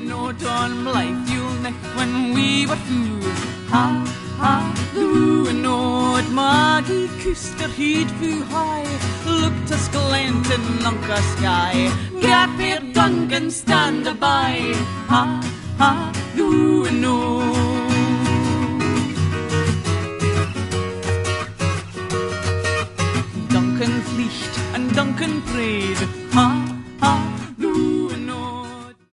nood on life you'll neck when we were through. Ha, ha, the ruin nood Maggie Kuster he'd flew high. Looked us glint in Lunka sky. Gap here Duncan stand by. Ha, ha, the ruin nood. Duncan fliegt and Duncan prayed. Ha,